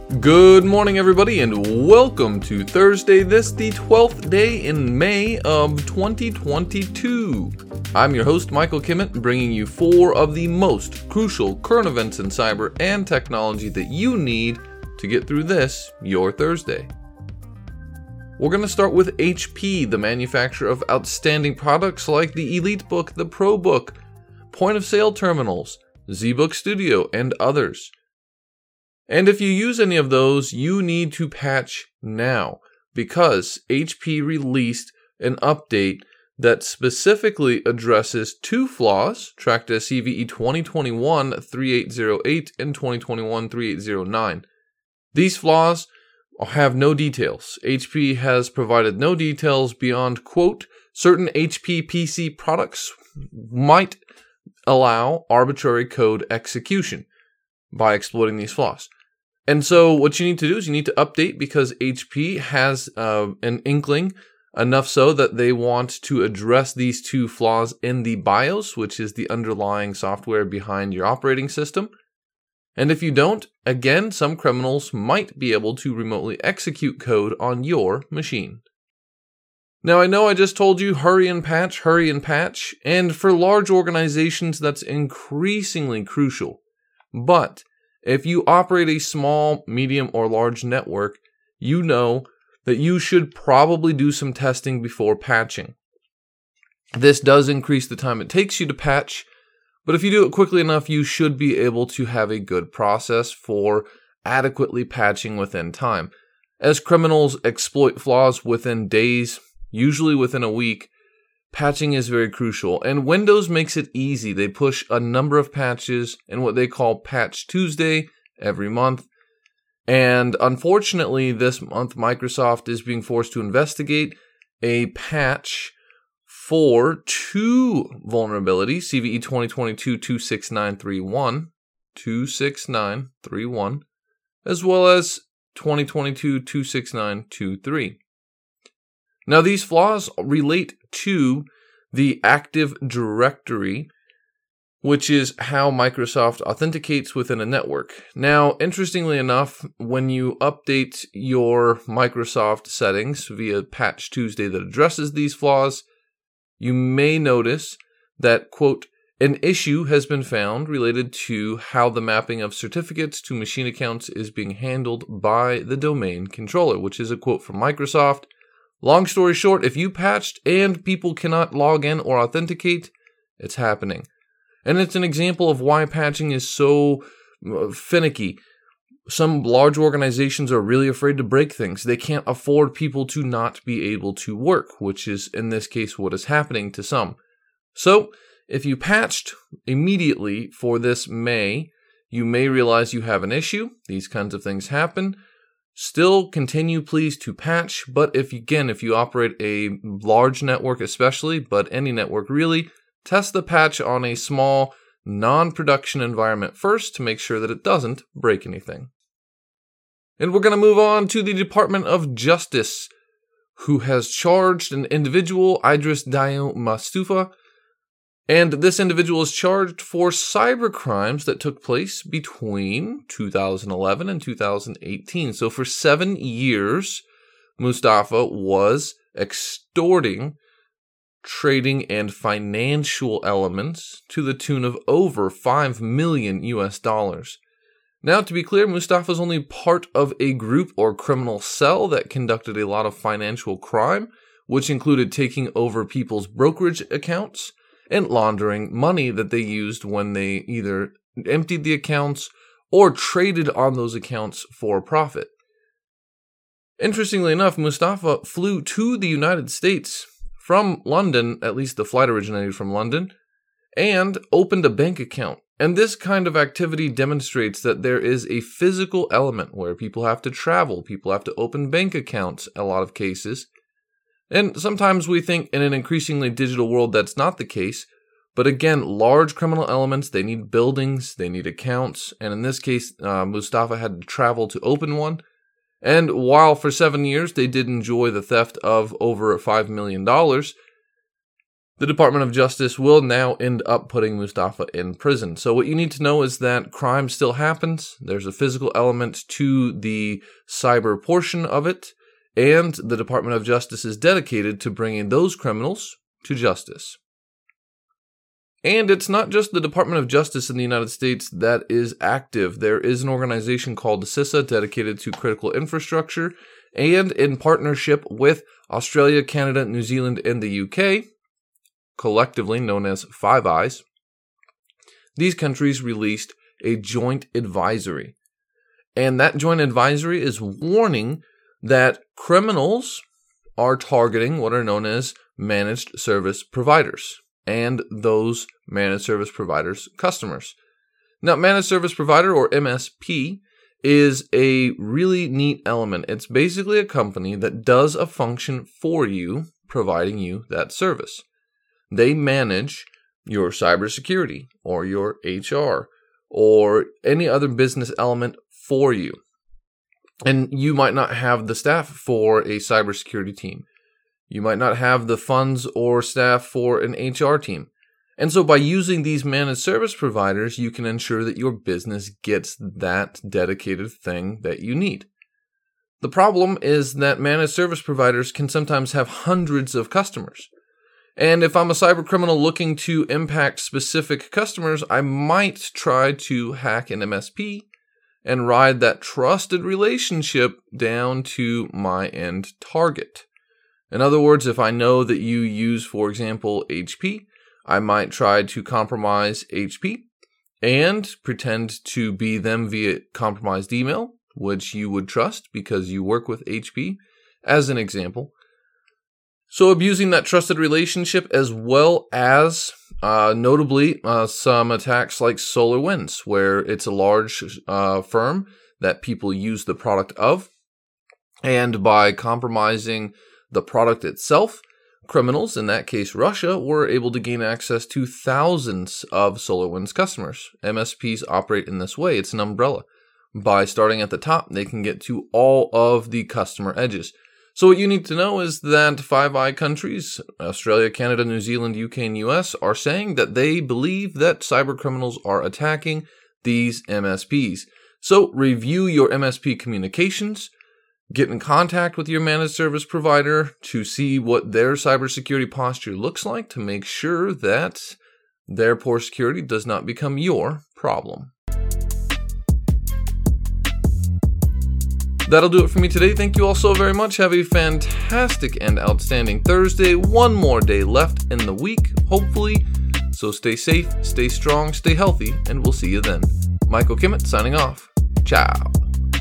Good morning, everybody, and welcome to Thursday, the 12th day in May of 2022. I'm your host, Michael Kimmett, bringing you 4 of the most crucial current events in cyber and technology that you need to get through this, your Thursday. We're going to start with HP, the manufacturer of outstanding products like the EliteBook, the ProBook, point-of-sale terminals, ZBook Studio, and others. And if you use any of those, you need to patch now, because HP released an update that specifically addresses 2 flaws tracked as CVE 2021-3808 and 2021-3809. These flaws have no details. HP has provided no details beyond, quote, certain HP PC products might allow arbitrary code execution by exploiting these flaws. And so what you need to do is you need to update, because HP has an inkling enough so that they want to address these 2 flaws in the BIOS, which is the underlying software behind your operating system. And if you don't, again, some criminals might be able to remotely execute code on your machine. Now, I know I just told you hurry and patch, and for large organizations that's increasingly crucial. But if you operate a small, medium, or large network, you know that you should probably do some testing before patching. This does increase the time it takes you to patch, but if you do it quickly enough, you should be able to have a good process for adequately patching within time. As criminals exploit flaws within days, usually within a week, patching is very crucial, and Windows makes it easy. They push a number of patches in what they call Patch Tuesday every month. And unfortunately, this month, Microsoft is being forced to investigate a patch for 2 vulnerabilities, CVE 2022-26931, as well as 2022-26923. Now, these flaws relate to the Active Directory, which is how Microsoft authenticates within a network. Now, interestingly enough, when you update your Microsoft settings via Patch Tuesday that addresses these flaws, you may notice that, quote, an issue has been found related to how the mapping of certificates to machine accounts is being handled by the domain controller, which is a quote from Microsoft. Long story short, if you patched and people cannot log in or authenticate, it's happening. And it's an example of why patching is so finicky. Some large organizations are really afraid to break things. They can't afford people to not be able to work, which is, in this case, what is happening to some. So, if you patched immediately for this May, you may realize you have an issue. These kinds of things happen. Still continue, please, to patch, but if you operate a large network especially, but any network really, test the patch on a small, non-production environment first to make sure that it doesn't break anything. And we're going to move on to the Department of Justice, who has charged an individual, Idris Dayo Mustafa, and this individual is charged for cyber crimes that took place between 2011 and 2018. So for 7 years, Mustafa was extorting trading and financial elements to the tune of over $5 million. Now, to be clear, Mustafa is only part of a group or criminal cell that conducted a lot of financial crime, which included taking over people's brokerage accounts and laundering money that they used when they either emptied the accounts or traded on those accounts for profit. Interestingly enough, Mustafa flew to the United States from London, at least the flight originated from London, and opened a bank account. And this kind of activity demonstrates that there is a physical element where people have to travel, people have to open bank accounts in a lot of cases. And sometimes we think in an increasingly digital world that's not the case. But again, large criminal elements, they need buildings, they need accounts. And in this case, Mustafa had to travel to open one. And while for 7 years they did enjoy the theft of over $5 million, The Department of Justice will now end up putting Mustafa in prison. So what you need to know is that crime still happens. There's a physical element to the cyber portion of it, and the Department of Justice is dedicated to bringing those criminals to justice. And it's not just the Department of Justice in the United States that is active. There is an organization called CISA dedicated to critical infrastructure, and in partnership with Australia, Canada, New Zealand, and the UK, collectively known as Five Eyes, these countries released a joint advisory. And that joint advisory is warning that criminals are targeting what are known as managed service providers and those managed service providers' customers. Now, managed service provider, or MSP, is a really neat element. It's basically a company that does a function for you, providing you that service. They manage your cybersecurity or your HR or any other business element for you. And you might not have the staff for a cybersecurity team. You might not have the funds or staff for an HR team. And so by using these managed service providers, you can ensure that your business gets that dedicated thing that you need. The problem is that managed service providers can sometimes have hundreds of customers. And if I'm a cyber criminal looking to impact specific customers, I might try to hack an MSP and ride that trusted relationship down to my end target. In other words, if I know that you use, for example, HP, I might try to compromise HP and pretend to be them via compromised email, which you would trust because you work with HP, as an example. So abusing that trusted relationship, as well as notably some attacks like SolarWinds, where it's a large firm that people use the product of, and by compromising the product itself, criminals, in that case Russia, were able to gain access to thousands of SolarWinds customers. MSPs operate in this way. It's an umbrella. By starting at the top, they can get to all of the customer edges. So what you need to know is that Five Eye countries, Australia, Canada, New Zealand, UK, and US, are saying that they believe that cyber criminals are attacking these MSPs. So review your MSP communications, get in contact with your managed service provider to see what their cybersecurity posture looks like to make sure that their poor security does not become your problem. That'll do it for me today. Thank you all so very much. Have a fantastic and outstanding Thursday. One more day left in the week, hopefully. So stay safe, stay strong, stay healthy, and we'll see you then. Michael Kimmett signing off. Ciao.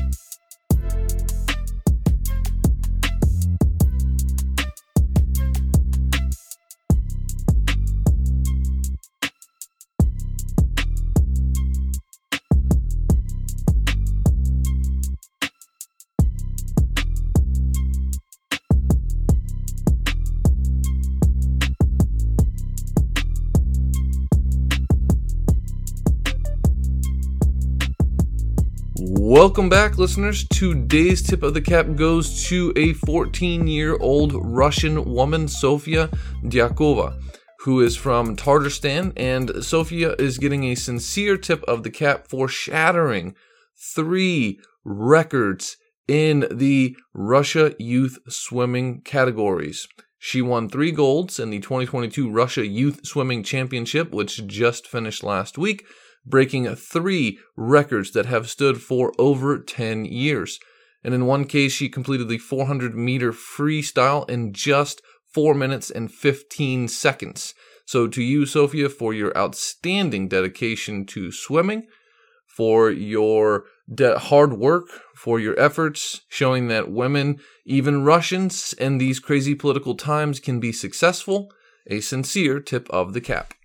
Welcome back, listeners. Today's tip of the cap goes to a 14-year-old Russian woman, Sofia Dyakova, who is from Tatarstan, and Sofia is getting a sincere tip of the cap for shattering 3 records in the Russia youth swimming categories. She won 3 golds in the 2022 Russia Youth Swimming Championship, which just finished last week, breaking 3 records that have stood for over 10 years. And in one case, she completed the 400-meter freestyle in just 4 minutes and 15 seconds. So to you, Sofia, for your outstanding dedication to swimming, for your hard work, for your efforts, showing that women, even Russians, in these crazy political times can be successful, a sincere tip of the cap.